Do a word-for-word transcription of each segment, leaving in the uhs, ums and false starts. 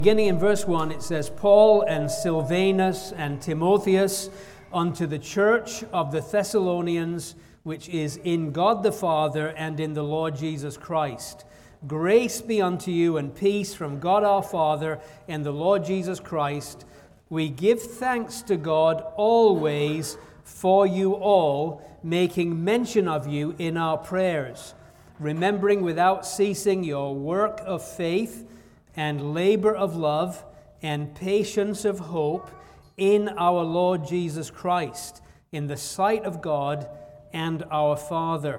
Beginning in verse one, it says, Paul and Silvanus and Timotheus unto the church of the Thessalonians, which is in God the Father and in the Lord Jesus Christ. Grace be unto you and peace from God our Father and the Lord Jesus Christ. We give thanks to God always for you all, making mention of you in our prayers, remembering without ceasing your work of faith and labor of love and patience of hope in our Lord Jesus Christ, in the sight of God and our Father.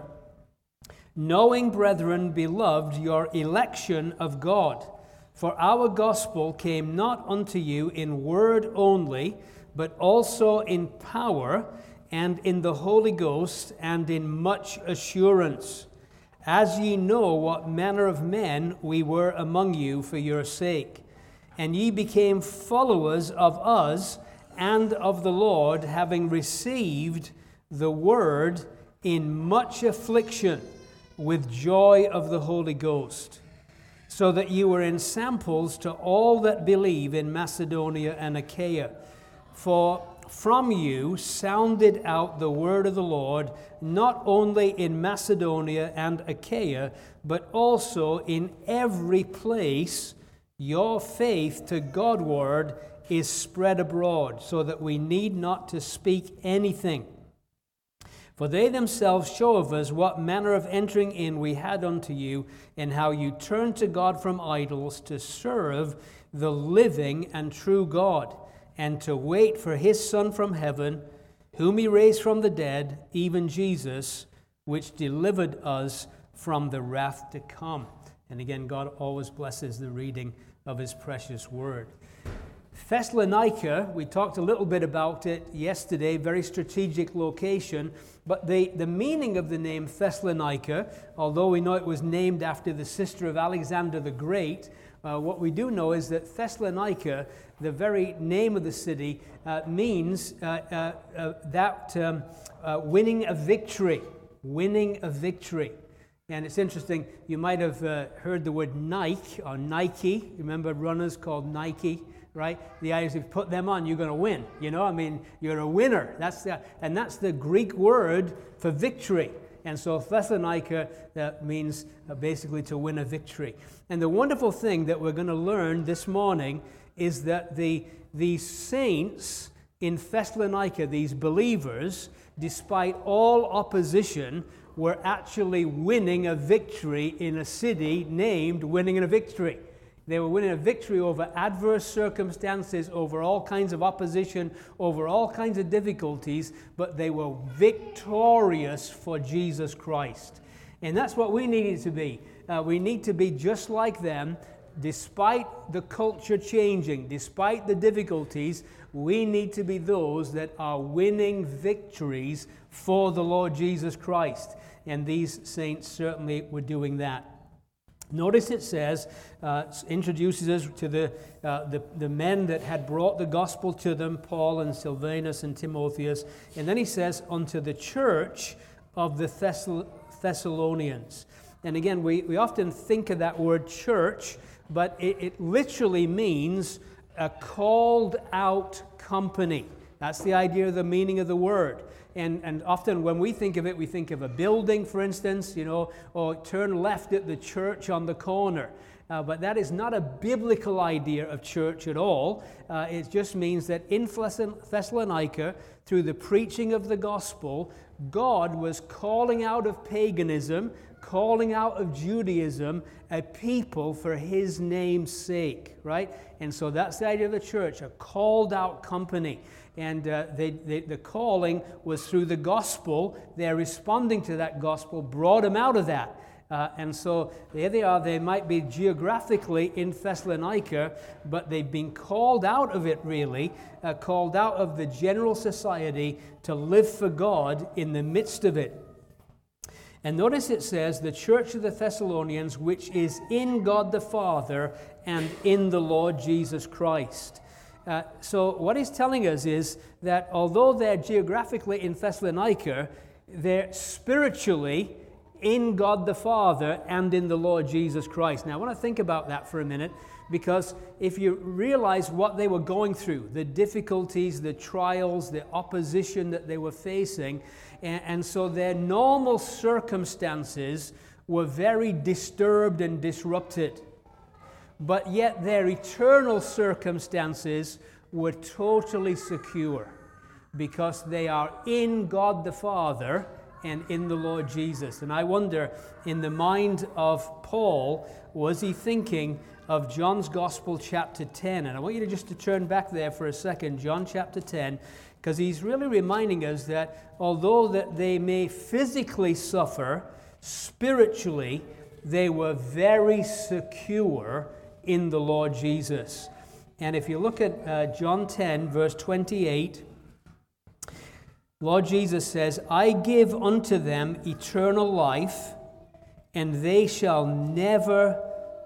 Knowing, brethren, beloved, your election of God, for our gospel came not unto you in word only, but also in power and in the Holy Ghost and in much assurance, as ye know what manner of men we were among you for your sake. And ye became followers of us and of the Lord, having received the word in much affliction with joy of the Holy Ghost, so that you were ensamples to all that believe in Macedonia and Achaia. For from you sounded out the word of the Lord, not only in Macedonia and Achaia, but also in every place your faith to Godward is spread abroad, so that we need not to speak anything. For they themselves show of us what manner of entering in we had unto you, and how you turned to God from idols to serve the living and true God, and to wait for his Son from heaven, whom he raised from the dead, even Jesus, which delivered us from the wrath to come. And again, God always blesses the reading of his precious word. Thessalonica, we talked a little bit about it yesterday, very strategic location, but the, the meaning of the name Thessalonica, although we know it was named after the sister of Alexander the Great, uh, what we do know is that Thessalonica, the very name of the city, uh, means uh, uh, uh, that um, uh, winning a victory, winning a victory. And it's interesting, you might have uh, heard the word Nike or Nike. Remember runners called Nike, right? The idea is if you put them on, you're going to win. You know, I mean, you're a winner. That's the, and that's the Greek word for victory. And so Thessalonica, that means uh, basically to win a victory. And the wonderful thing that we're going to learn this morning is that the these saints in Thessalonica, these believers, despite all opposition, were actually winning a victory in a city named Winning a Victory. They were winning a victory over adverse circumstances, over all kinds of opposition, over all kinds of difficulties, but they were victorious for Jesus Christ. And that's what we need to be. Uh, we need to be just like them. Despite the culture changing, despite the difficulties, we need to be those that are winning victories for the Lord Jesus Christ. And these saints certainly were doing that. Notice it says, uh, introduces us to the, uh, the the men that had brought the gospel to them, Paul and Silvanus and Timotheus. And then he says, unto the church of the Thessal- Thessalonians. And again, we, we often think of that word church, but it, it literally means a called out company. That's the idea of the meaning of the word. And, and often when we think of it, we think of a building, for instance, you know, or turn left at the church on the corner. Uh, but that is not a biblical idea of church at all. Uh, it just means that in Thessalonica, through the preaching of the gospel, God was calling out of paganism, calling out of Judaism, a people for his name's sake, right? And so that's the idea of the church, a called out company. And uh, they, they, the calling was through the gospel. They're responding to that gospel, brought them out of that. Uh, and so there they are. They might be geographically in Thessalonica, but they've been called out of it, really, uh, called out of the general society to live for God in the midst of it. And notice it says, the church of the Thessalonians, which is in God the Father and in the Lord Jesus Christ. Uh, so what he's telling us is that although they're geographically in Thessalonica, they're spiritually in God the Father and in the Lord Jesus Christ. Now, I want to think about that for a minute, Because if you realize what they were going through, the difficulties, the trials, the opposition that they were facing, and, and so their normal circumstances were very disturbed and disrupted. But yet their eternal circumstances were totally secure because they are in God the Father and in the Lord Jesus. And I wonder, in the mind of Paul, was he thinking of John's Gospel chapter ten? And I want you to just to turn back there for a second, John chapter ten, because he's really reminding us that although that they may physically suffer, spiritually they were very secure in the Lord Jesus. And if you look at uh, John ten, verse twenty-eight, Lord Jesus says, I give unto them eternal life, and they shall never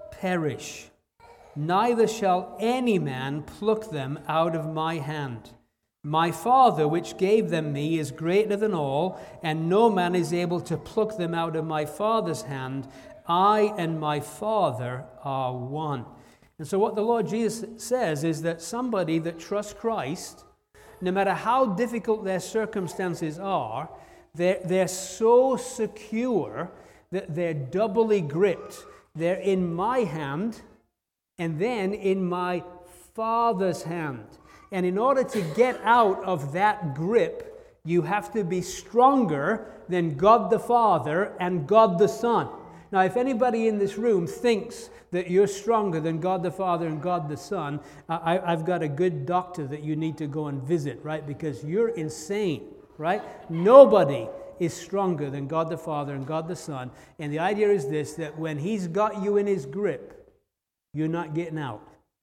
perish, neither shall any man pluck them out of my hand. My Father, which gave them me, is greater than all, and no man is able to pluck them out of my Father's hand. I and my Father are one. And so what the Lord Jesus says is that somebody that trusts Christ, no matter how difficult their circumstances are, they're, they're so secure that they're doubly gripped. They're in my hand and then in my Father's hand. And in order to get out of that grip, you have to be stronger than God the Father and God the Son. Now, if anybody in this room thinks that you're stronger than God the Father and God the Son, I, I've got a good doctor that you need to go and visit, right? Because you're insane, right? Nobody is stronger than God the Father and God the Son. And the idea is this, that when He's got you in His grip, you're not getting out.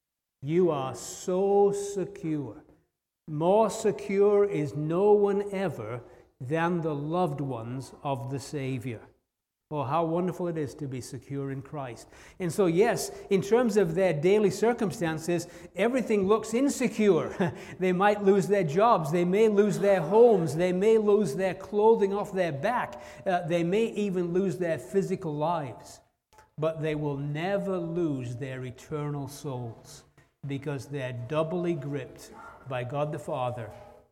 You are so secure. More secure is no one ever than the loved ones of the Savior. Oh, how wonderful it is to be secure in Christ. And so, yes, in terms of their daily circumstances, everything looks insecure. They might lose their jobs. They may lose their homes. They may lose their clothing off their back. Uh, they may even lose their physical lives. But they will never lose their eternal souls because they're doubly gripped by God the Father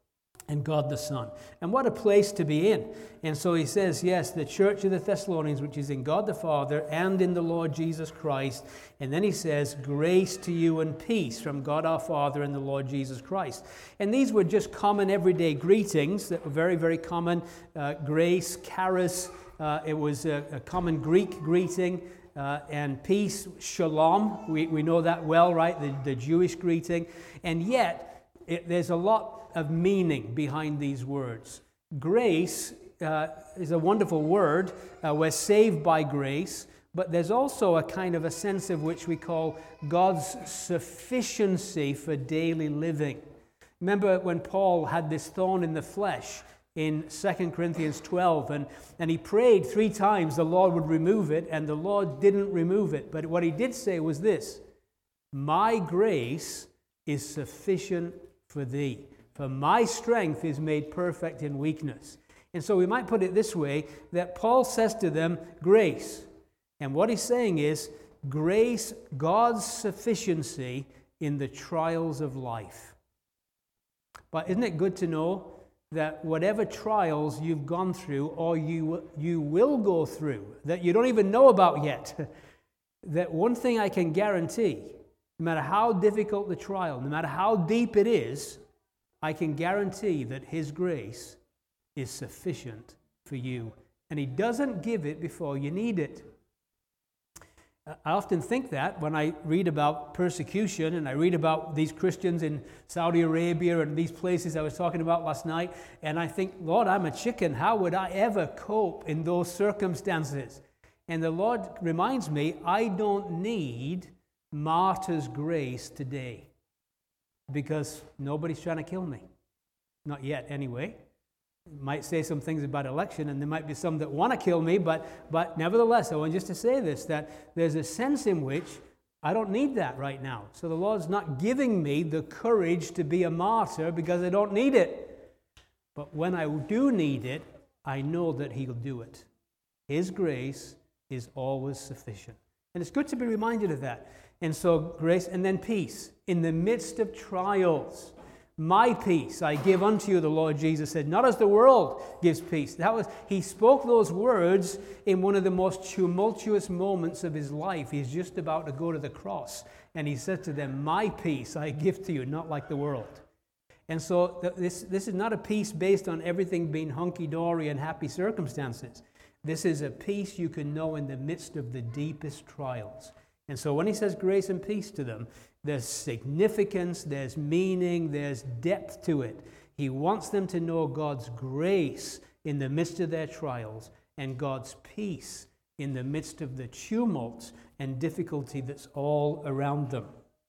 and God the Son. And what a place to be in. And so he says, yes, the church of the Thessalonians, which is in God the Father and in the Lord Jesus Christ. And then he says, grace to you and peace from God our Father and the Lord Jesus Christ. And these were just common everyday greetings that were very, very common. Uh, grace, charis, uh, it was a, a common Greek greeting. Uh, and peace, shalom, we, we know that well, right? The, the Jewish greeting. And yet, it, there's a lot of meaning behind these words. Grace uh, is a wonderful word. Uh, we're saved by grace, but there's also a kind of a sense of which we call God's sufficiency for daily living. Remember when Paul had this thorn in the flesh in Second Corinthians twelve, and, and he prayed three times the Lord would remove it, and the Lord didn't remove it. But what he did say was this, my grace is sufficient for thee. For my strength is made perfect in weakness. And so we might put it this way, that Paul says to them, grace. And what he's saying is, grace, God's sufficiency in the trials of life. But isn't it good to know that whatever trials you've gone through, or you, you will go through, that you don't even know about yet, that one thing I can guarantee, no matter how difficult the trial, no matter how deep it is, I can guarantee that His grace is sufficient for you. And He doesn't give it before you need it. I often think that when I read about persecution and I read about these Christians in Saudi Arabia and these places I was talking about last night, and I think, Lord, I'm a chicken. How would I ever cope in those circumstances? And the Lord reminds me, I don't need martyr's grace today. Because nobody's trying to kill me. Not yet, anyway. Might say some things about election, and there might be some that want to kill me, but, but nevertheless, I want just to say this, that there's a sense in which I don't need that right now. So the Lord's not giving me the courage to be a martyr because I don't need it. But when I do need it, I know that He'll do it. His grace is always sufficient. And it's good to be reminded of that. And so grace, and then peace. In the midst of trials, my peace I give unto you, the Lord Jesus said, not as the world gives peace. That was, he spoke those words in one of the most tumultuous moments of his life. He's just about to go to the cross. And he said to them, my peace I give to you, not like the world. And so th- this, this is not a peace based on everything being hunky-dory and happy circumstances. This is a peace you can know in the midst of the deepest trials. And so when he says grace and peace to them, there's significance, there's meaning, there's depth to it. He wants them to know God's grace in the midst of their trials and God's peace in the midst of the tumult and difficulty that's all around them.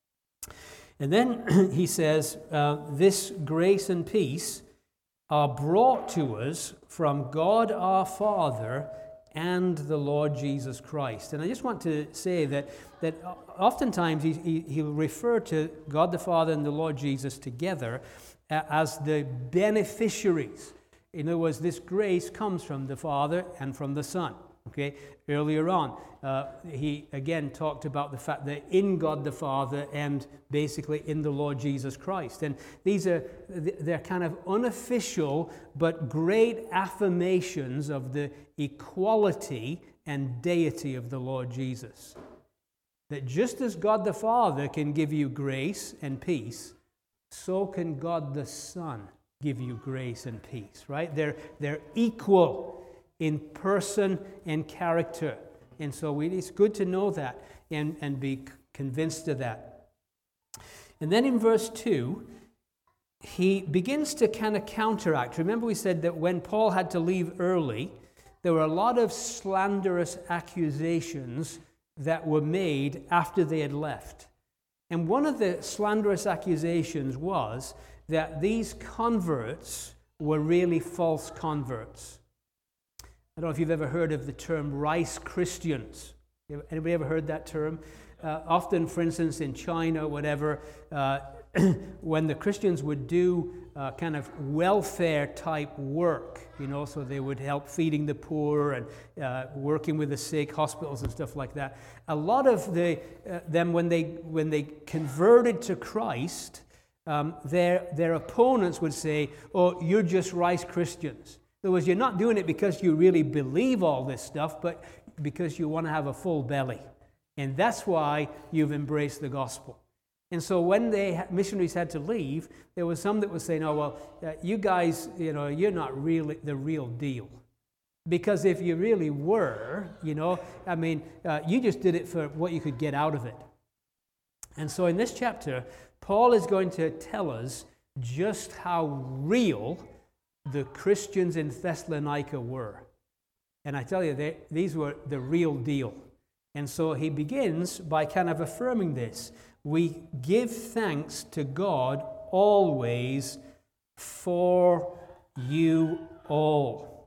And then he says, uh, this grace and peace are brought to us from God our Father and the Lord Jesus Christ. And I just want to say that, that oftentimes he, he, he'll refer to God the Father and the Lord Jesus together as the beneficiaries. In other words, this grace comes from the Father and from the Son. Okay, earlier on, uh, he again talked about the fact that in God the Father and basically in the Lord Jesus Christ. And these are, they're kind of unofficial but great affirmations of the equality and deity of the Lord Jesus. That just as God the Father can give you grace and peace, so can God the Son give you grace and peace, right? They're, they're equal in person and character. And so we, it's good to know that and, and be convinced of that. And then in verse two, he begins to kind of counteract. Remember we said that when Paul had to leave early, there were a lot of slanderous accusations that were made after they had left. And one of the slanderous accusations was that these converts were really false converts. I don't know if you've ever heard of the term rice Christians. Anybody ever heard that term? Uh, often, for instance, in China, whatever, uh, when the Christians would do uh, kind of welfare type work, you know, so they would help feeding the poor and uh, working with the sick, hospitals and stuff like that. A lot of the uh, them, when they when they converted to Christ, um, their their opponents would say, "Oh, you're just rice Christians." In other words, you're not doing it because you really believe all this stuff, but because you want to have a full belly. And that's why you've embraced the gospel. And so when the missionaries had to leave, there was some that was saying, oh, well, uh, you guys, you know, you're not really the real deal. Because if you really were, you know, I mean, uh, you just did it for what you could get out of it. And so in this chapter, Paul is going to tell us just how real the Christians in Thessalonica were. And I tell you, they, these were the real deal. And so he begins by kind of affirming this. We give thanks to God always for you all.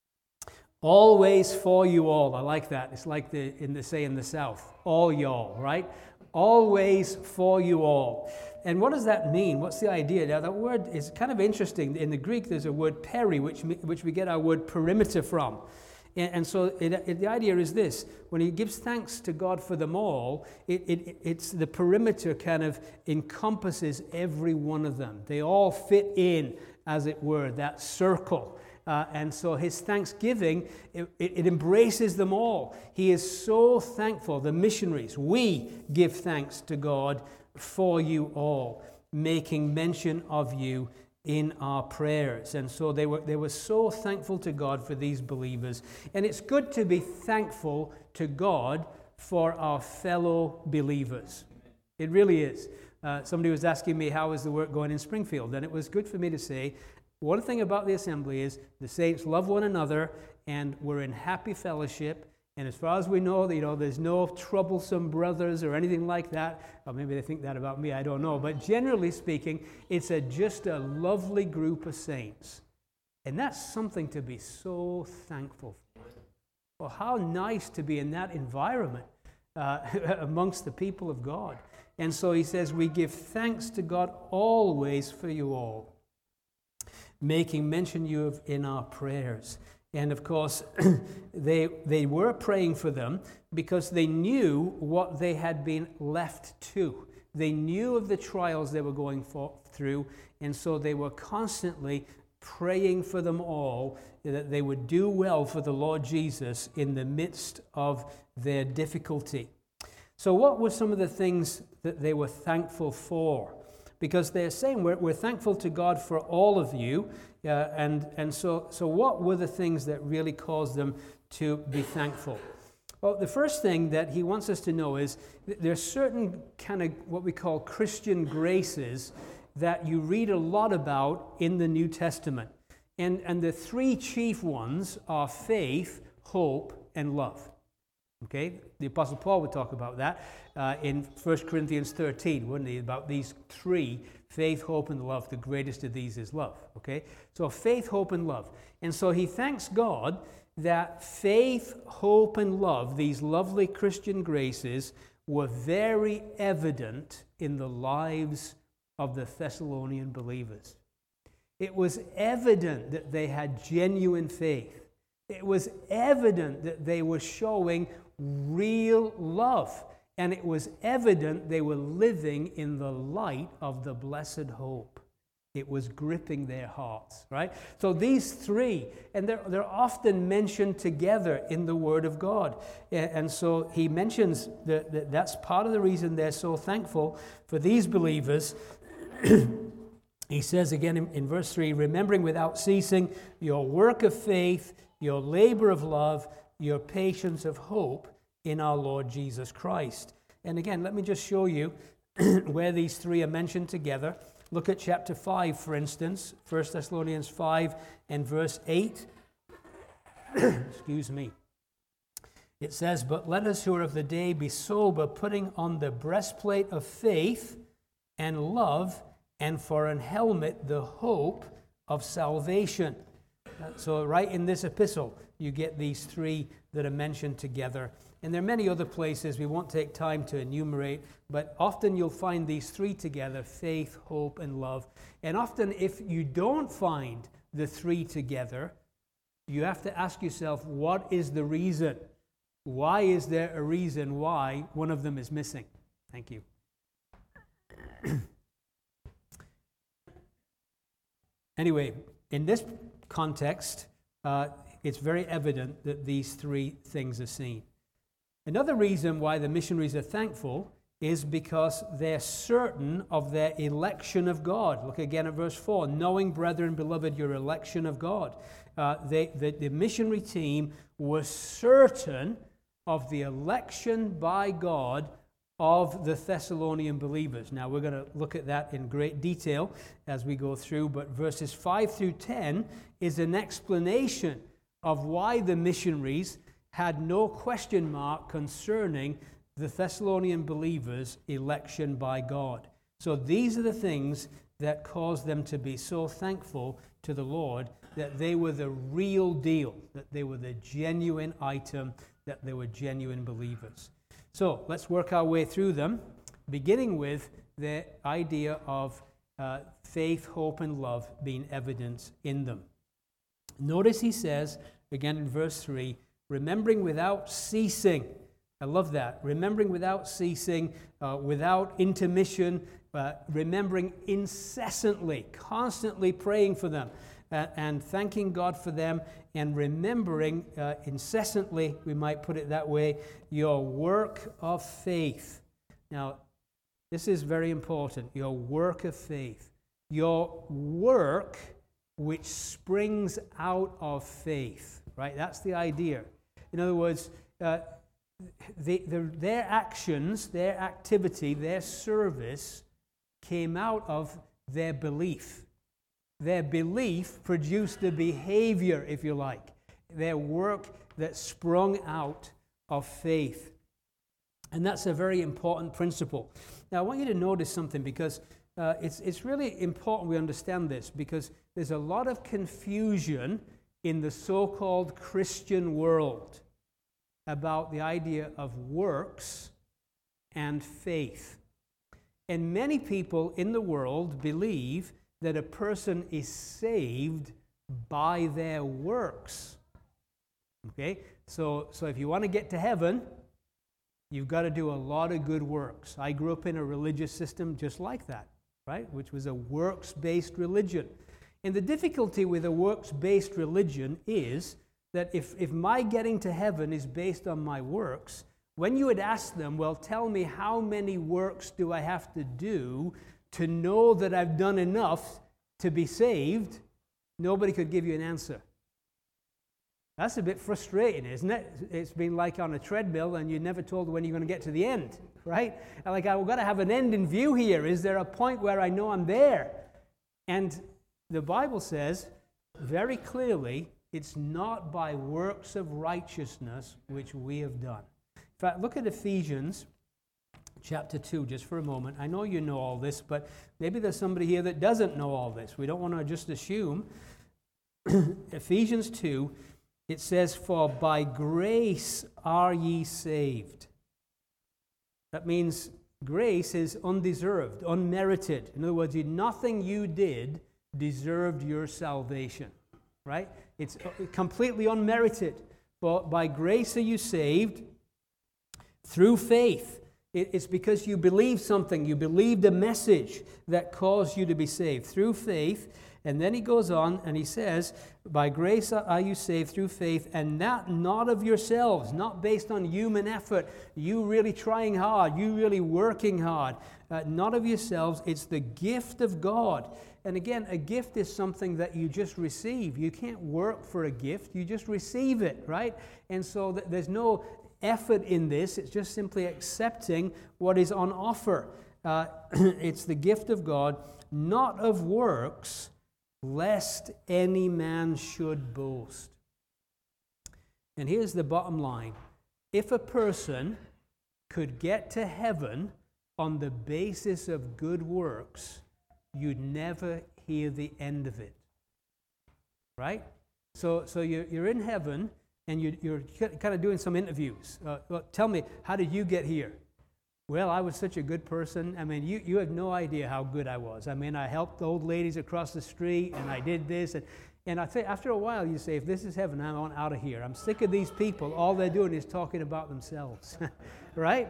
Always for you all. I like that. It's like the in the say in the South. All y'all, right? Always for you all. And what does that mean? What's the idea? Now, that word is kind of interesting. In the Greek, there's a word peri, which, which we get our word perimeter from. And, and so it, it, the idea is this. When he gives thanks to God for them all, it, it, it's the perimeter kind of encompasses every one of them. They all fit in, as it were, that circle. Uh, and so his thanksgiving, it, it embraces them all. He is so thankful. The missionaries, we give thanks to God for you all, making mention of you in our prayers. And so they were they were so thankful to God for these believers. And it's good to be thankful to God for our fellow believers. It really is. Uh, somebody was asking me, how is the work going in Springfield? And it was good for me to say, one thing about the assembly is the saints love one another and we're in happy fellowship. And as far as we know, you know, there's no troublesome brothers or anything like that. Or maybe they think that about me, I don't know. But generally speaking, it's a, just a lovely group of saints. And that's something to be so thankful for. Well, how nice to be in that environment uh, amongst the people of God. And so he says, we give thanks to God always for you all, making mention you of in our prayers. And of course, they, they were praying for them because they knew what they had been left to. They knew of the trials they were going for, through, and so they were constantly praying for them all, that they would do well for the Lord Jesus in the midst of their difficulty. So what were some of the things that they were thankful for? Because they're saying, we're, we're thankful to God for all of you, uh, and, and so, so what were the things that really caused them to be thankful? Well, the first thing that he wants us to know is that there's certain kind of what we call Christian graces that you read a lot about in the New Testament. And, and the three chief ones are faith, hope, and love. Okay? The Apostle Paul would talk about that uh, in First Corinthians thirteen, wouldn't he? About these three, faith, hope, and love. The greatest of these is love. Okay? So faith, hope, and love. And so he thanks God that faith, hope, and love, these lovely Christian graces, were very evident in the lives of the Thessalonian believers. It was evident that they had genuine faith. It was evident that they were showing real love. And it was evident they were living in the light of the blessed hope. It was gripping their hearts, right? So these three, and they're, they're often mentioned together in the Word of God. And so he mentions that, that that's part of the reason they're so thankful for these believers. He says again in, in verse three, remembering without ceasing your work of faith, your labor of love, your patience of hope in our Lord Jesus Christ. And again, let me just show you where these three are mentioned together. Look at chapter five, for instance, First Thessalonians five and verse eight. Excuse me. It says, but let us who are of the day be sober, putting on the breastplate of faith and love, and for an helmet the hope of salvation. So right in this epistle, you get these three that are mentioned together. And there are many other places we won't take time to enumerate, but often you'll find these three together, faith, hope, and love. And often if you don't find the three together, you have to ask yourself, what is the reason? Why is there a reason why one of them is missing? Thank you. Anyway, in this context, uh, it's very evident that these three things are seen. Another reason why the missionaries are thankful is because they're certain of their election of God. Look again at verse four. Knowing, brethren, beloved, your election of God. Uh, they, the, the missionary team was certain of the election by God of the Thessalonian believers. Now, we're going to look at that in great detail as we go through, but verses five through ten is an explanation of why the missionaries had no question mark concerning the Thessalonian believers' election by God. So these are the things that caused them to be so thankful to the Lord that they were the real deal, that they were the genuine item, that they were genuine believers. So let's work our way through them, beginning with the idea of uh, faith, hope, and love being evidence in them. Notice he says, again in verse three, remembering without ceasing. I love that. Remembering without ceasing, uh, without intermission, uh, remembering incessantly, constantly praying for them, uh, and thanking God for them, and remembering uh, incessantly, we might put it that way, your work of faith. Now, this is very important, your work of faith. Your work which springs out of faith, right? That's the idea. In other words, uh, the, the, their actions, their activity, their service came out of their belief. Their belief produced the behavior, if you like, their work that sprung out of faith. And that's a very important principle. Now, I want you to notice something, because uh, it's, it's really important we understand this, because there's a lot of confusion in the so-called Christian world about the idea of works and faith. And many people in the world believe that a person is saved by their works. Okay? So, so if you want to get to heaven, you've got to do a lot of good works. I grew up in a religious system just like that, right? Which was a works-based religion. And the difficulty with a works-based religion is that if, if my getting to heaven is based on my works, when you would ask them, well, tell me how many works do I have to do to know that I've done enough to be saved, nobody could give you an answer. That's a bit frustrating, isn't it? It's been like on a treadmill and you're never told when you're going to get to the end, right? Like, I've got to have an end in view here. Is there a point where I know I'm there? And the Bible says very clearly, it's not by works of righteousness which we have done. In fact, look at Ephesians chapter two just for a moment. I know you know all this, but maybe there's somebody here that doesn't know all this. We don't want to just assume. Ephesians two, it says, "For by grace are ye saved." That means grace is undeserved, unmerited. In other words, nothing you did deserved your salvation, right? It's completely unmerited. For by grace are you saved through faith. It's because you believed something. You believed a message that caused you to be saved through faith. And then he goes on and he says, by grace are you saved through faith, and that not of yourselves, not based on human effort, you really trying hard, you really working hard, uh, not of yourselves. It's the gift of God. And again, a gift is something that you just receive. You can't work for a gift. You just receive it, right? And so th- there's no effort in this. It's just simply accepting what is on offer. Uh, it's the gift of God, not of works, lest any man should boast. And here's the bottom line. If a person could get to heaven on the basis of good works, you'd never hear the end of it. Right? So, so you're, you're in heaven, and you, you're kind of doing some interviews. Uh, well, tell me, how did you get here? Well, I was such a good person. I mean, you, you have no idea how good I was. I mean, I helped old ladies across the street, and I did this. And, and I think after a while, you say, if this is heaven, I'm on out of here. I'm sick of these people. All they're doing is talking about themselves. Right?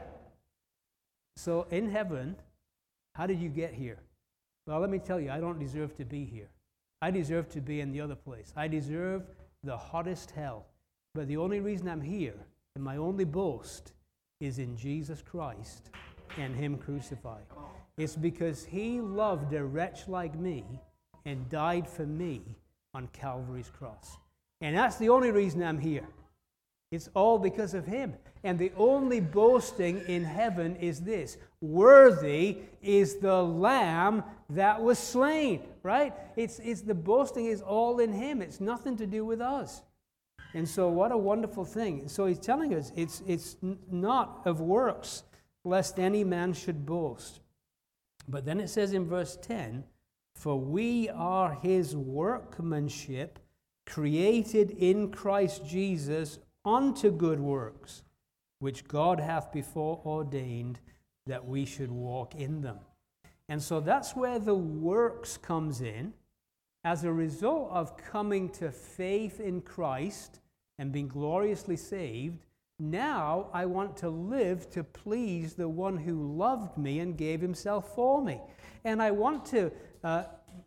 So in heaven, how did you get here? Well, let me tell you, I don't deserve to be here. I deserve to be in the other place. I deserve the hottest hell. But the only reason I'm here, and my only boast, is in Jesus Christ and Him crucified. It's because He loved a wretch like me and died for me on Calvary's cross. And that's the only reason I'm here. It's all because of Him. And the only boasting in heaven is this: worthy is the Lamb that was slain, right? It's, it's the boasting is all in Him. It's nothing to do with us. And so what a wonderful thing. So he's telling us it's, it's not of works, lest any man should boast. But then it says in verse ten, for we are His workmanship, created in Christ Jesus unto good works, which God hath before ordained that we should walk in them. And so that's where the works comes in. As a result of coming to faith in Christ and being gloriously saved, now I want to live to please the one who loved me and gave Himself for me. And I want to uh,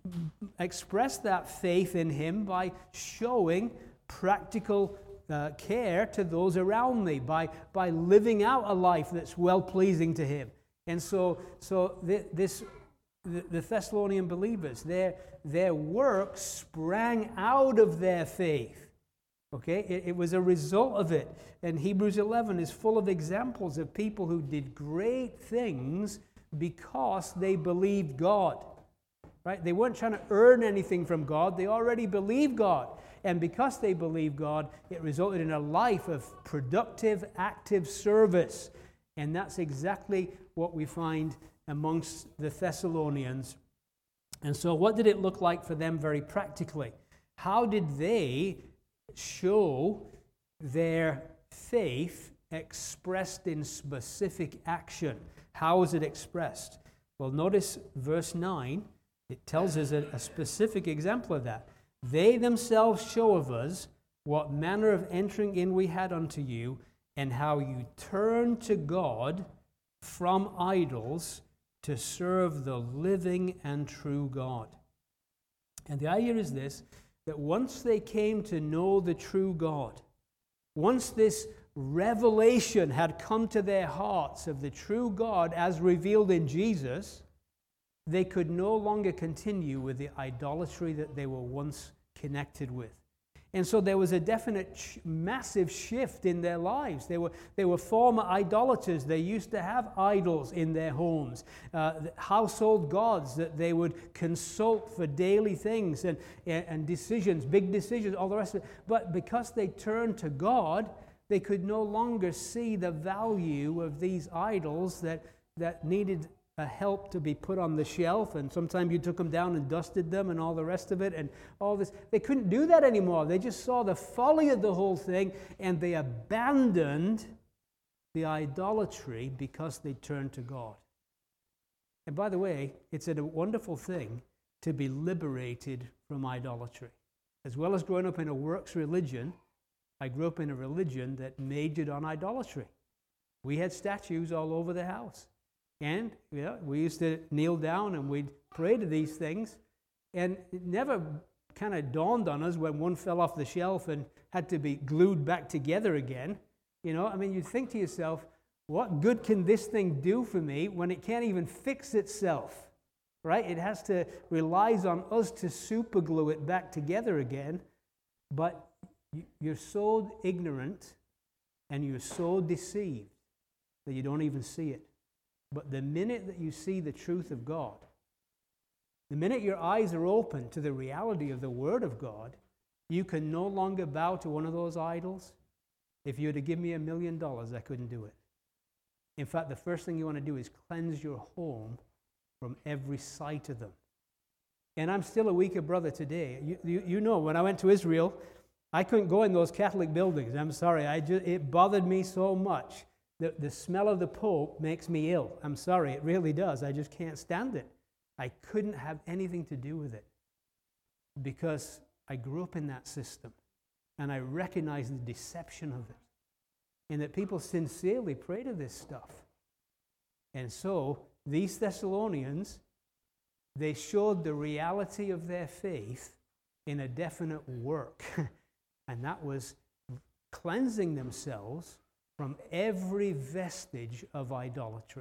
express that faith in Him by showing practical uh, care to those around me, by, by living out a life that's well-pleasing to Him. And so, so th- this the, the Thessalonian believers, their, their work sprang out of their faith. Okay, it, it was a result of it. And Hebrews eleven is full of examples of people who did great things because they believed God. Right? They weren't trying to earn anything from God. They already believed God. And because they believed God, it resulted in a life of productive, active service. And that's exactly what we find amongst the Thessalonians. And so what did it look like for them very practically? How did they show their faith expressed in specific action? How is it expressed? Well, notice verse nine. It tells us a, a specific example of that. They themselves show of us what manner of entering in we had unto you, and how you turned to God from idols to serve the living and true God. And the idea is this, that once they came to know the true God, once this revelation had come to their hearts of the true God as revealed in Jesus, they could no longer continue with the idolatry that they were once connected with. And so there was a definite sh- massive shift in their lives. They were, they were former idolaters. They used to have idols in their homes, uh, household gods that they would consult for daily things and, and, and decisions, big decisions, all the rest of it. But because they turned to God, they could no longer see the value of these idols that, that needed a help to be put on the shelf, and sometimes you took them down and dusted them and all the rest of it and all this. They couldn't do that anymore. They just saw the folly of the whole thing, and they abandoned the idolatry because they turned to God. And by the way, it's a wonderful thing to be liberated from idolatry. As well as growing up in a works religion, I grew up in a religion that majored on idolatry. We had statues all over the house. And you know, we used to kneel down and we'd pray to these things. And it never kind of dawned on us when one fell off the shelf and had to be glued back together again. You know, I mean, you'd think to yourself, what good can this thing do for me when it can't even fix itself? Right? It has to, relies on us to super glue it back together again. But you're so ignorant and you're so deceived that you don't even see it. But the minute that you see the truth of God, the minute your eyes are open to the reality of the Word of God, you can no longer bow to one of those idols. If you were to give me a million dollars, I couldn't do it. In fact, the first thing you want to do is cleanse your home from every sight of them. And I'm still a weaker brother today. You, you, you know, when I went to Israel, I couldn't go in those Catholic buildings. I'm sorry. I just, it bothered me so much. The, the smell of the Pope makes me ill. I'm sorry, it really does. I just can't stand it. I couldn't have anything to do with it because I grew up in that system and I recognize the deception of it and that people sincerely pray to this stuff. And so these Thessalonians, they showed the reality of their faith in a definite work, and that was cleansing themselves from every vestige of idolatry.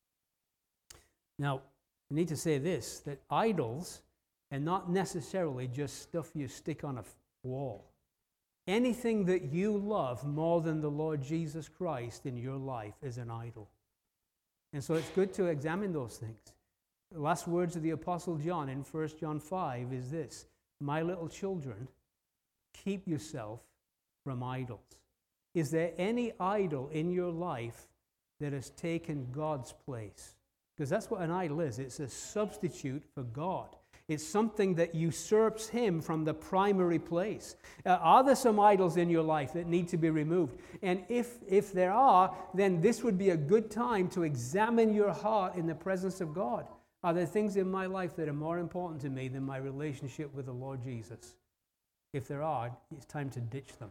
Now, I need to say this, that idols are not necessarily just stuff you stick on a wall. Anything that you love more than the Lord Jesus Christ in your life is an idol. And so it's good to examine those things. The last words of the Apostle John in First John five is this, my little children, keep yourself from idols. Is there any idol in your life that has taken God's place? Because that's what an idol is. It's a substitute for God. It's something that usurps Him from the primary place. Uh, are there some idols in your life that need to be removed? And if, if there are, then this would be a good time to examine your heart in the presence of God. Are there things in my life that are more important to me than my relationship with the Lord Jesus? If there are, it's time to ditch them.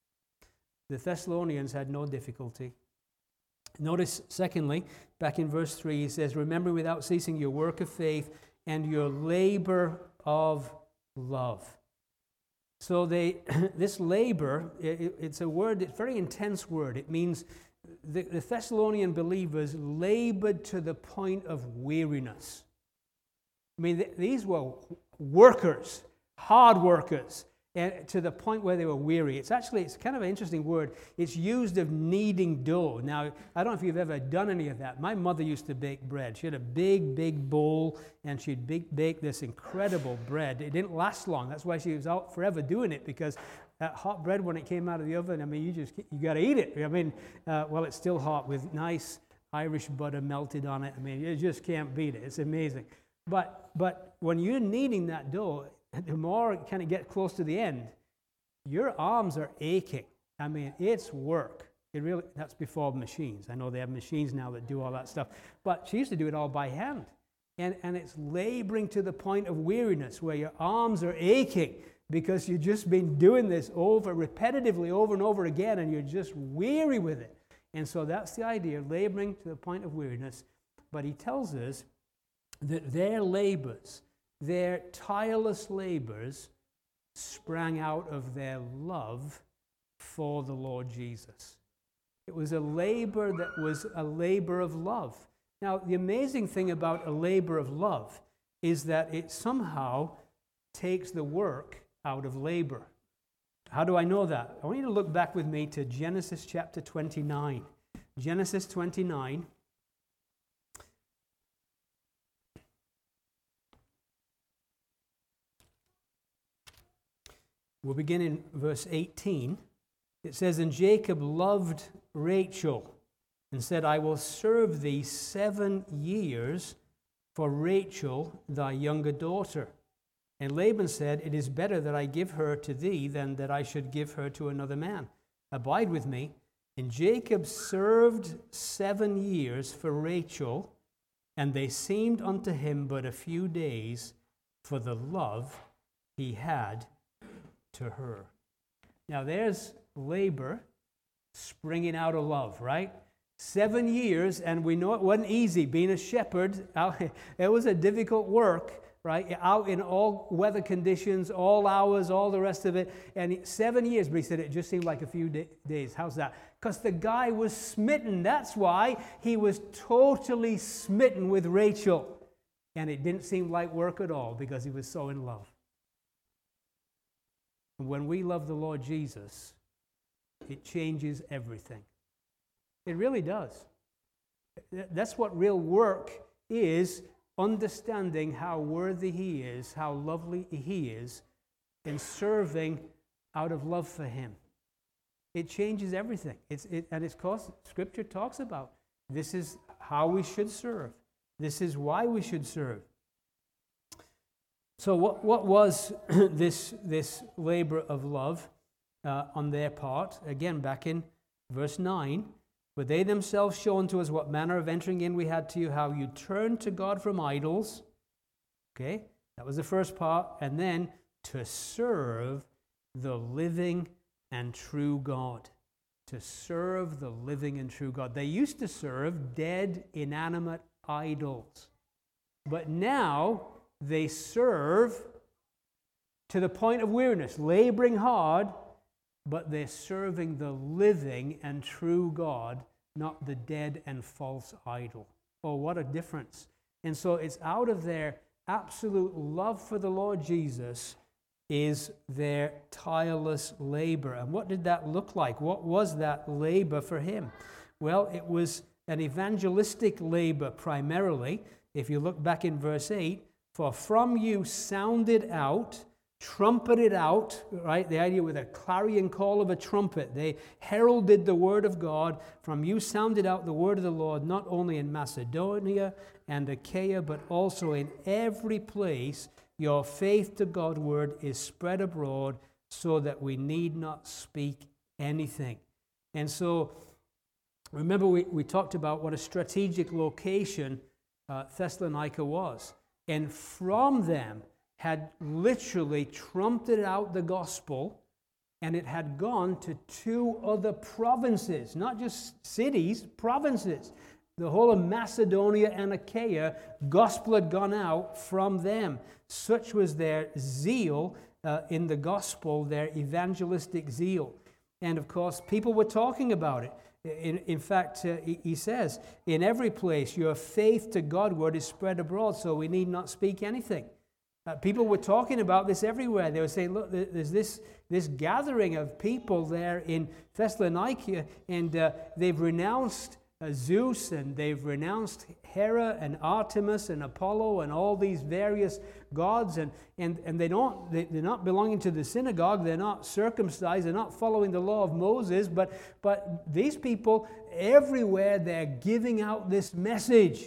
The Thessalonians had no difficulty. Notice, secondly, back in verse three, he says, remember without ceasing your work of faith and your labor of love. So they, this labor, it, it's a word, it's a very intense word. It means the, the Thessalonian believers labored to the point of weariness. I mean, th- these were workers, hard workers, and to the point where they were weary. It's actually, it's kind of an interesting word. It's used of kneading dough. Now, I don't know if you've ever done any of that. My mother used to bake bread. She had a big, big bowl, and she'd bake, bake this incredible bread. It didn't last long. That's why she was out forever doing it, because that hot bread, when it came out of the oven, I mean, you just, you got to eat it. I mean, uh, well, it's still hot with nice Irish butter melted on it. I mean, you just can't beat it. It's amazing. But, but when you're kneading that dough, the more it kind of get close to the end, your arms are aching. I mean, it's work. It really, that's before machines. I know they have machines now that do all that stuff. But she used to do it all by hand. And, and it's laboring to the point of weariness where your arms are aching. because you've just been doing this over, repetitively over and over again, and you're just weary with it. And so that's the idea, laboring to the point of weariness. But he tells us that their labors, their tireless labors, sprang out of their love for the Lord Jesus. It was a labor that was a labor of love. Now, the amazing thing about a labor of love is that it somehow takes the work out of labor. How do I know that? I want you to look back with me to Genesis chapter twenty-nine. Genesis twenty-nine. We'll begin in verse eighteen. It says, "And Jacob loved Rachel and said, I will serve thee seven years for Rachel, thy younger daughter. And Laban said, It is better that I give her to thee than that I should give her to another man. Abide with me. And Jacob served seven years for Rachel, and they seemed unto him but a few days for the love he had to her." Now there's labor springing out of love, right? Seven years, and we know it wasn't easy being a shepherd. It was a difficult work, right? Out in all weather conditions, all hours, all the rest of it. And seven years, but he said it just seemed like a few day- days. How's that? Because the guy was smitten. That's why he was totally smitten with Rachel. And it didn't seem like work at all because he was so in love. And when we love the Lord Jesus, it changes everything. It really does. That's what real work is, understanding how worthy he is, how lovely he is, and serving out of love for him. It changes everything. It's, it, and it's because Scripture talks about this is how we should serve. This is why we should serve. So what, what was this, this labor of love uh, on their part? Again, back in verse nine. "But they themselves show unto us what manner of entering in we had to you, how you turned to God from idols." Okay, that was the first part. And then to serve the living and true God. To serve the living and true God. They used to serve dead, inanimate idols. But now they serve to the point of weariness, laboring hard, but they're serving the living and true God, not the dead and false idol. Oh, what a difference. And so it's out of their absolute love for the Lord Jesus is their tireless labor. And what did that look like? What was that labor for him? Well, it was an evangelistic labor primarily. If you look back in verse eight, "For from you sounded out," trumpeted out, right? The idea with a clarion call of a trumpet. They heralded the word of God. "From you sounded out the word of the Lord, not only in Macedonia and Achaia, but also in every place. Your faith to Godward is spread abroad, so that we need not speak anything." And so, remember we, we talked about what a strategic location uh, Thessalonica was. And from them had literally trumpeted out the gospel, and it had gone to two other provinces, not just cities, provinces. The whole of Macedonia and Achaia, gospel had gone out from them. Such was their zeal uh, in the gospel, their evangelistic zeal. And of course, people were talking about it. In, in fact, uh, he, he says, "In every place your faith to Godward is spread abroad, so we need not speak anything." Uh, people were talking about this everywhere. They were saying, look, there's this, this gathering of people there in Thessalonica, and uh, they've renounced uh, Zeus, and they've renounced Hera and Artemis and Apollo and all these various gods, and, and, and they don't, they, they're not belonging to the synagogue, they're not circumcised, they're not following the law of Moses, but, but these people, everywhere, they're giving out this message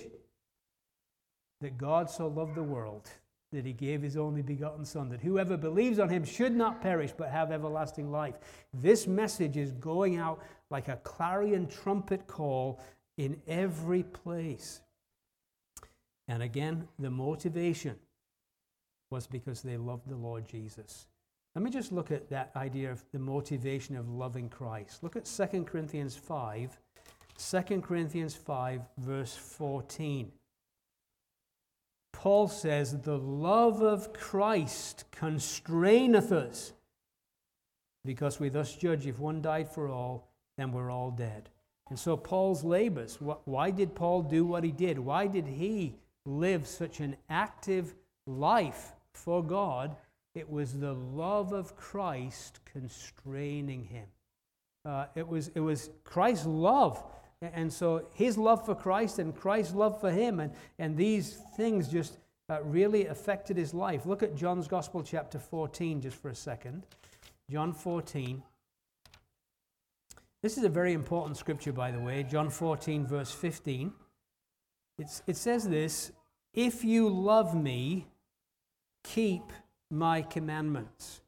that God so loved the world that he gave his only begotten Son, that whoever believes on him should not perish but have everlasting life. This message is going out like a clarion trumpet call in every place. And again, the motivation was because they loved the Lord Jesus. Let me just look at that idea of the motivation of loving Christ. Look at Second Corinthians five. Second Corinthians five, verse fourteen. Paul says, the love of Christ constraineth us, because we thus judge, if one died for all, then we're all dead. And so Paul's labors, why did Paul do what he did? Why did he live such an active life for God? It was the love of Christ constraining him. Uh, it was it was Christ's love. And so his love for Christ and Christ's love for him, and, and these things just uh, really affected his life. Look at John's Gospel, chapter fourteen, just for a second. John fourteen. This is a very important scripture, by the way. John fourteen, verse fifteen. It's, it says this, if you love me, keep my commandments.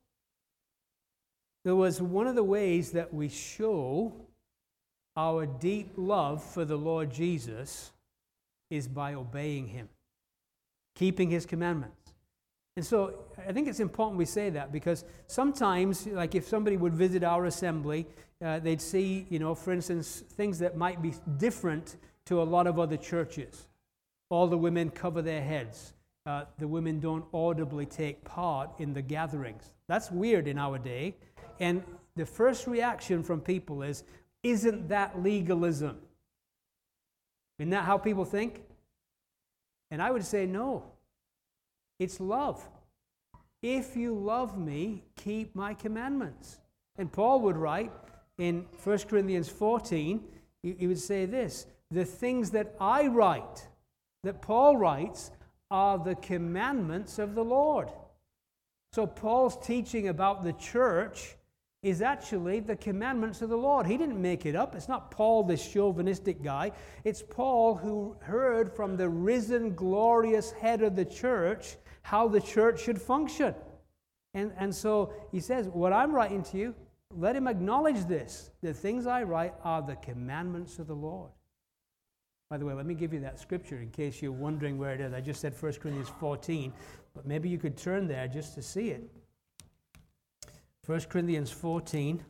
There was one of the ways that we show our deep love for the Lord Jesus is by obeying him, keeping his commandments. And so I think it's important we say that, because sometimes, like if somebody would visit our assembly, uh, they'd see, you know, for instance, things that might be different to a lot of other churches. All the women cover their heads. Uh, the women don't audibly take part in the gatherings. That's weird in our day. And the first reaction from people is, isn't that legalism? Isn't that how people think? And I would say no. It's love. If you love me, keep my commandments. And Paul would write in First Corinthians fourteen, he, he would say this, the things that I write, that Paul writes, are the commandments of the Lord. So Paul's teaching about the church is actually the commandments of the Lord. He didn't make it up. It's not Paul, this chauvinistic guy. It's Paul who heard from the risen, glorious head of the church how the church should function. And, and so he says, what I'm writing to you, let him acknowledge this. The things I write are the commandments of the Lord. By the way, let me give you that scripture in case you're wondering where it is. I just said First Corinthians fourteen, but maybe you could turn there just to see it. First Corinthians fourteen,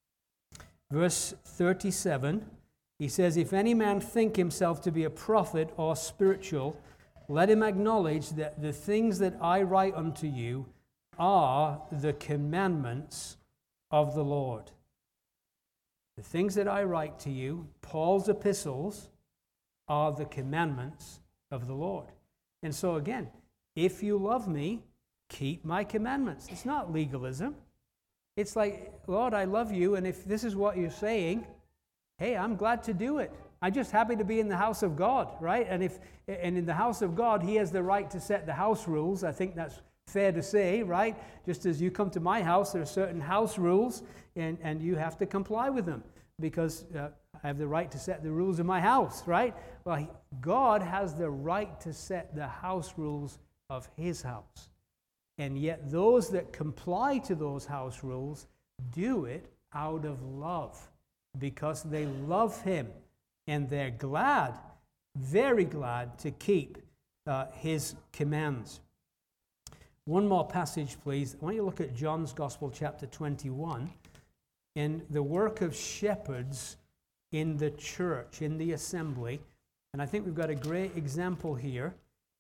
verse thirty-seven, he says, if any man think himself to be a prophet or spiritual, let him acknowledge that the things that I write unto you are the commandments of the Lord. The things that I write to you, Paul's epistles, are the commandments of the Lord. And so again, if you love me, keep my commandments. It's not legalism. It's like, Lord, I love you, and if this is what you're saying, hey, I'm glad to do it. I'm just happy to be in the house of God, right? And if and in the house of God, he has the right to set the house rules. I think that's fair to say, right? Just as you come to my house, there are certain house rules, and, and you have to comply with them, because uh, I have the right to set the rules of my house, right? Well, he, God has the right to set the house rules of his house. And yet those that comply to those house rules do it out of love, because they love him, and they're glad, very glad to keep uh, his commands. One more passage, please. I want you to look at John's Gospel, chapter twenty-one, and the work of shepherds in the church, in the assembly. And I think we've got a great example here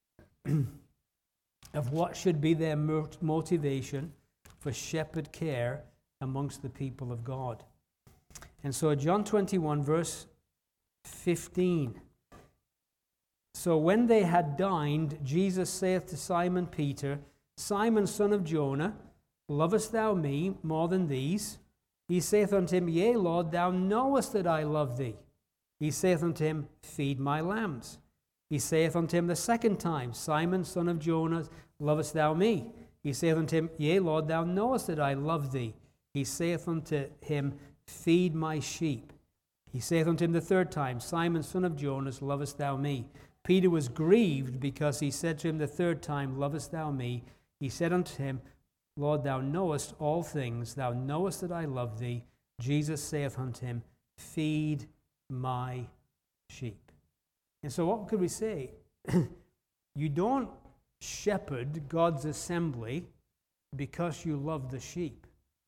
of what should be their motivation for shepherd care amongst the people of God. And so John twenty-one, verse fifteen. So when they had dined, Jesus saith to Simon Peter, Simon, son of Jonah, lovest thou me more than these? He saith unto him, Yea, Lord, thou knowest that I love thee. He saith unto him, Feed my lambs. He saith unto him the second time, Simon, son of Jonah, lovest thou me? He saith unto him, Yea, Lord, thou knowest that I love thee. He saith unto him, Feed my sheep. He saith unto him the third time, Simon, son of Jonas, lovest thou me? Peter was grieved because he said to him the third time, Lovest thou me? He said unto him, Lord, thou knowest all things. Thou knowest that I love thee. Jesus saith unto him, Feed my sheep. And so what could we say? You don't shepherd God's assembly because you love the sheep.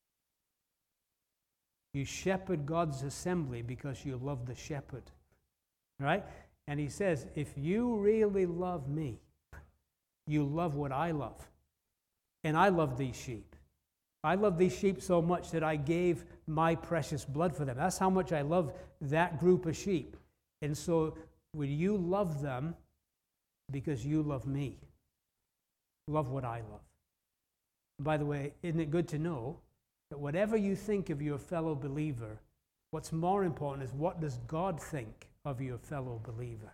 You shepherd God's assembly because you love the shepherd. Right? And he says, if you really love me, you love what I love. And I love these sheep. I love these sheep so much that I gave my precious blood for them. That's how much I love that group of sheep. And so, will you love them because you love me? Love what I love. By the way, isn't it good to know that whatever you think of your fellow believer, what's more important is what does God think of your fellow believer?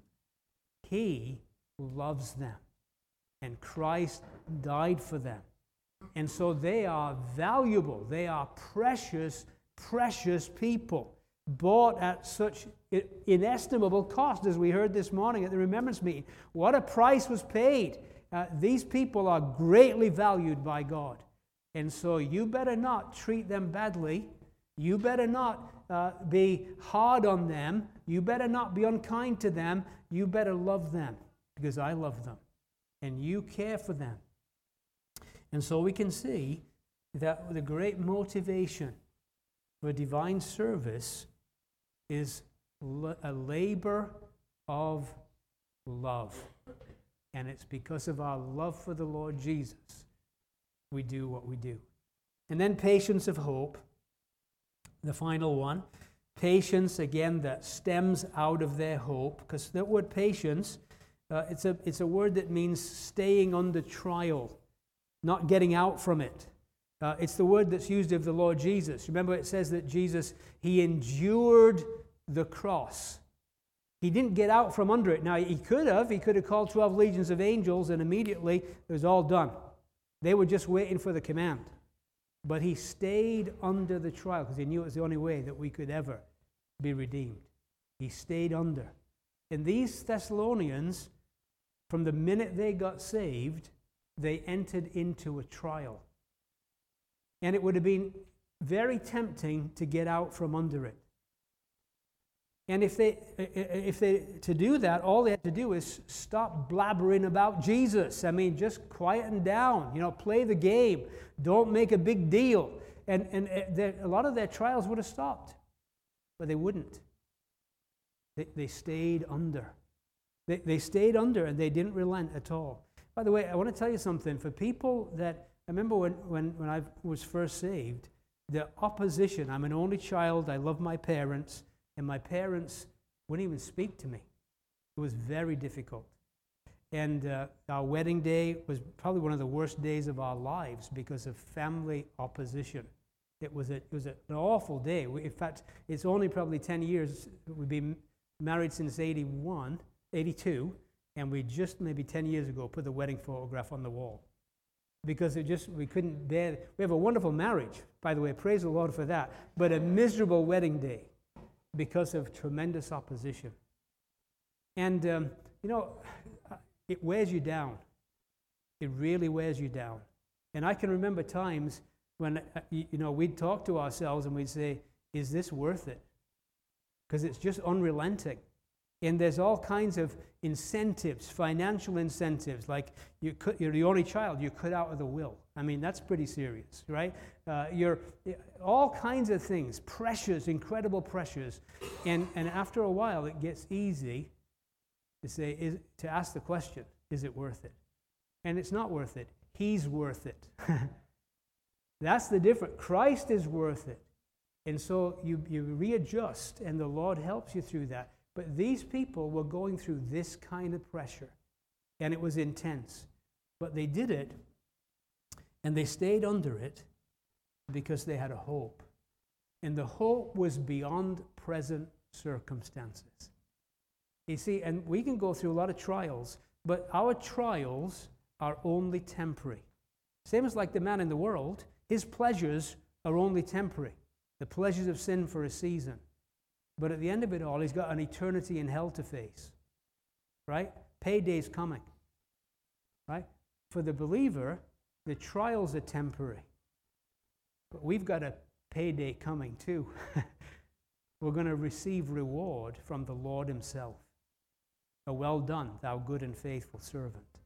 He loves them, and Christ died for them. And so they are valuable. They are precious, precious people, bought at such inestimable cost, as we heard this morning at the remembrance meeting. What a price was paid. Uh, these people are greatly valued by God. And so you better not treat them badly. You better not uh, be hard on them. You better not be unkind to them. You better love them because I love them. And you care for them. And so we can see that the great motivation for divine service is a labor of love. And it's because of our love for the Lord Jesus we do what we do. And then patience of hope, the final one. Patience, again, that stems out of their hope. Because that word patience, uh, it's a, it's a word that means staying under trial, not getting out from it. Uh, it's the word that's used of the Lord Jesus. Remember, it says that Jesus, he endured the cross. He didn't get out from under it. Now, he could have. He could have called twelve legions of angels, and immediately it was all done. They were just waiting for the command. But he stayed under the trial because he knew it was the only way that we could ever be redeemed. He stayed under. And these Thessalonians, from the minute they got saved, they entered into a trial. And it would have been very tempting to get out from under it. And if they, if they, to do that, all they had to do is stop blabbering about Jesus. I mean, just quieten down, you know, play the game. Don't make a big deal. And, and a lot of their trials would have stopped. But they wouldn't. They, they stayed under. They, they stayed under and they didn't relent at all. By the way, I want to tell you something. For people that, I remember when, when, when I was first saved, the opposition, I'm an only child, I love my parents, and my parents wouldn't even speak to me. It was very difficult. And uh, our wedding day was probably one of the worst days of our lives because of family opposition. It was, a, it was an awful day. We, in fact, it's only probably ten years. We've been married since eighty-one, eighty-two, and we just maybe ten years ago put the wedding photograph on the wall. Because it just, we couldn't bear. We have a wonderful marriage, by the way, praise the Lord for that, but a miserable wedding day because of tremendous opposition. And, um, you know, it wears you down. It really wears you down. And I can remember times when, uh, you, you know, we'd talk to ourselves and we'd say, is this worth it? Because it's just unrelenting. And there's all kinds of incentives, financial incentives, like you cut, you're the only child, you're cut out of the will. I mean, that's pretty serious, right? Uh, you're all kinds of things, pressures, incredible pressures. And, and after a while, it gets easy to say, is, to ask the question, is it worth it? And it's not worth it. He's worth it. That's the difference. Christ is worth it. And so you, you readjust, and the Lord helps you through that. But these people were going through this kind of pressure, and it was intense. But they did it, and they stayed under it because they had a hope. And the hope was beyond present circumstances. You see, and we can go through a lot of trials, but our trials are only temporary. Same as like the man in the world, his pleasures are only temporary. The pleasures of sin for a season. But at the end of it all, he's got an eternity in hell to face. Right? Payday's coming. Right? For the believer, the trials are temporary. But we've got a payday coming too. We're going to receive reward from the Lord himself. A well done, thou good and faithful servant.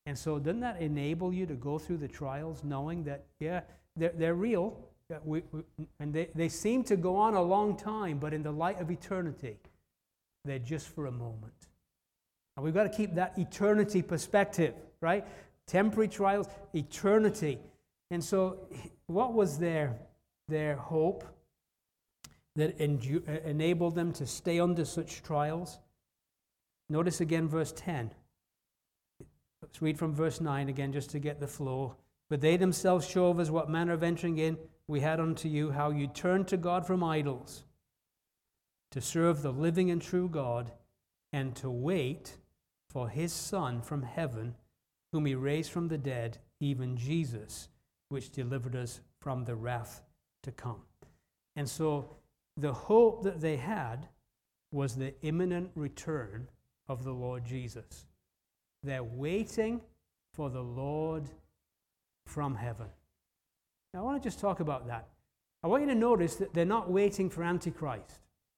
And so doesn't that enable you to go through the trials knowing that, yeah, they're, they're real, that we, we, and they, they seem to go on a long time, but in the light of eternity, they're just for a moment. And we've got to keep that eternity perspective, right? Temporary trials, eternity. And so what was their, their hope that endu- enabled them to stay under such trials? Notice again verse ten. Let's read from verse nine again just to get the flow. But they themselves show us what manner of entering in we had unto you, how you turned to God from idols, to serve the living and true God, and to wait for his Son from heaven, whom he raised from the dead, even Jesus, which delivered us from the wrath to come. And so the hope that they had was the imminent return of the Lord Jesus. They're waiting for the Lord from heaven. Now, I want to just talk about that. I want you to notice that they're not waiting for Antichrist.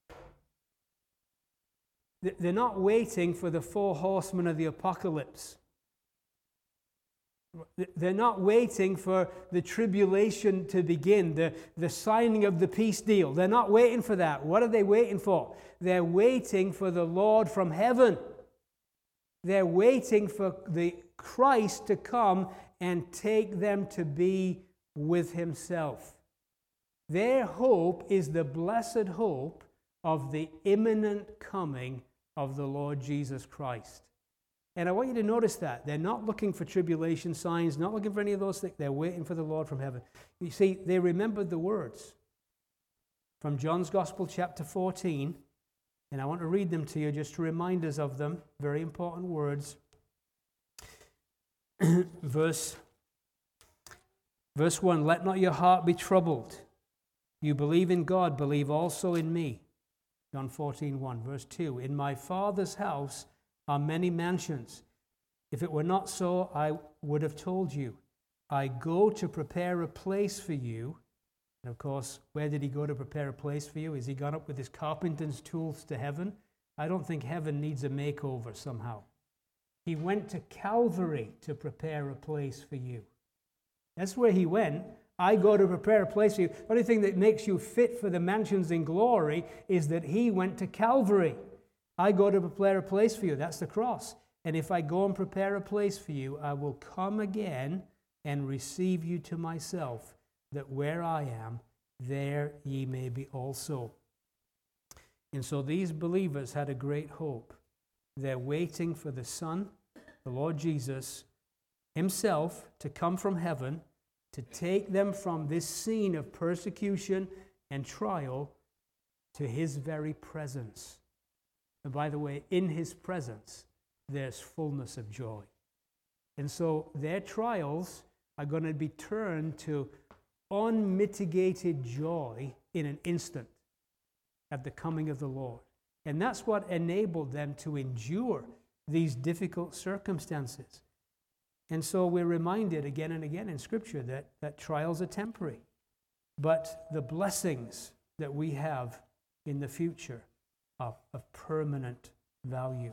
They're not waiting for the four horsemen of the apocalypse. They're not waiting for the tribulation to begin, the, the signing of the peace deal. They're not waiting for that. What are they waiting for? They're waiting for the Lord from heaven. They're waiting for the Christ to come and take them to be with himself. Their hope is the blessed hope of the imminent coming of the Lord Jesus Christ. And I want you to notice that. They're not looking for tribulation signs, not looking for any of those things. They're waiting for the Lord from heaven. You see, they remembered the words from John's Gospel, chapter fourteen. And I want to read them to you just to remind us of them. Very important words. verse, verse one, let not your heart be troubled. You believe in God, believe also in me. John fourteen, one. Verse two, in my Father's house are many mansions. If it were not so, I would have told you. I go to prepare a place for you. And of course, where did he go to prepare a place for you? Is he gone up with his carpenter's tools to heaven? I don't think heaven needs a makeover somehow. He went to Calvary to prepare a place for you. That's where he went. I go to prepare a place for you. The only thing that makes you fit for the mansions in glory is that he went to Calvary. I go to prepare a place for you. That's the cross. And if I go and prepare a place for you, I will come again and receive you to myself, that where I am, there ye may be also. And so these believers had a great hope. They're waiting for the Son, the Lord Jesus, himself to come from heaven to take them from this scene of persecution and trial to his very presence. And by the way, in his presence, there's fullness of joy. And so their trials are going to be turned to unmitigated joy in an instant at the coming of the Lord. And that's what enabled them to endure these difficult circumstances. And so we're reminded again and again in Scripture that, that trials are temporary. But the blessings that we have in the future are of permanent value.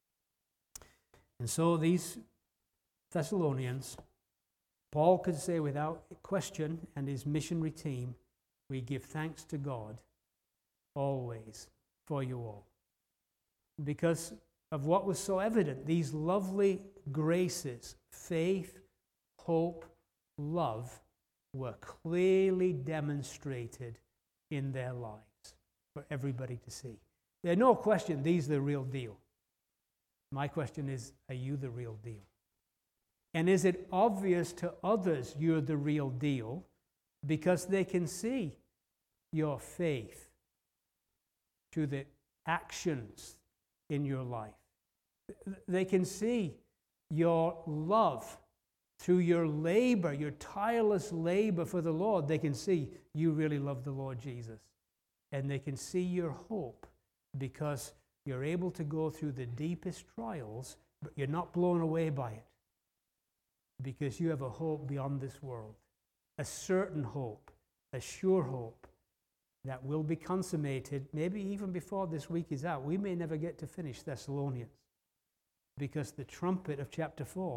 And so these Thessalonians, Paul could say without question, and his missionary team, we give thanks to God always for you all. Because of what was so evident, these lovely graces, faith, hope, love, were clearly demonstrated in their lives for everybody to see. There's no question these are the real deal. My question is, are you the real deal? And is it obvious to others you're the real deal because they can see your faith through the actions in your life? They can see your love through your labor, your tireless labor for the Lord. They can see you really love the Lord Jesus. And they can see your hope because you're able to go through the deepest trials, but you're not blown away by it. Because you have a hope beyond this world, a certain hope, a sure hope that will be consummated, maybe even before this week is out. We may never get to finish Thessalonians because the trumpet of chapter four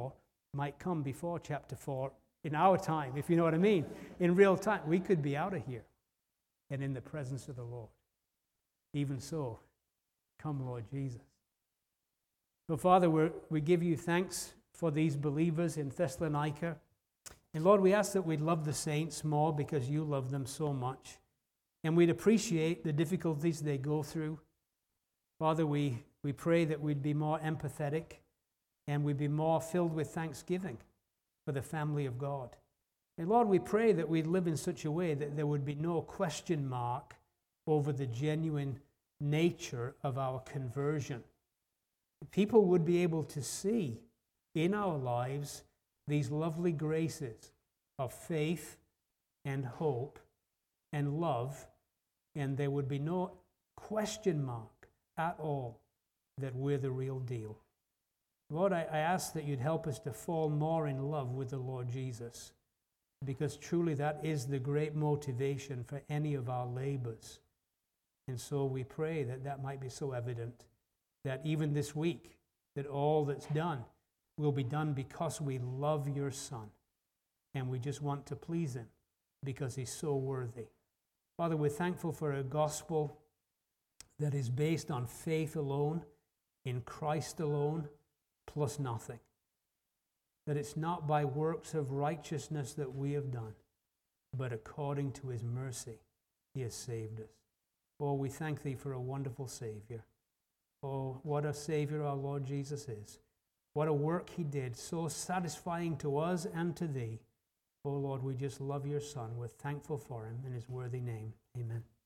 might come before chapter four in our time, if you know what I mean. In real time, we could be out of here and in the presence of the Lord. Even so, come, Lord Jesus. So, Father, we we give you thanks for these believers in Thessalonica. And Lord, we ask that we'd love the saints more because you love them so much. And we'd appreciate the difficulties they go through. Father, we, we pray that we'd be more empathetic and we'd be more filled with thanksgiving for the family of God. And Lord, we pray that we'd live in such a way that there would be no question mark over the genuine nature of our conversion. People would be able to see in our lives these lovely graces of faith and hope and love, and there would be no question mark at all that we're the real deal. Lord, I, I ask that you'd help us to fall more in love with the Lord Jesus, because truly that is the great motivation for any of our labors. And so we pray that that might be so evident that even this week, that all that's done will be done because we love your Son and we just want to please him because he's so worthy. Father, we're thankful for a gospel that is based on faith alone, in Christ alone, plus nothing. That it's not by works of righteousness that we have done, but according to his mercy, he has saved us. Oh, we thank thee for a wonderful Savior. Oh, what a Savior our Lord Jesus is. What a work he did, so satisfying to us and to thee. Oh, Lord, we just love your Son. We're thankful for him in his worthy name. Amen.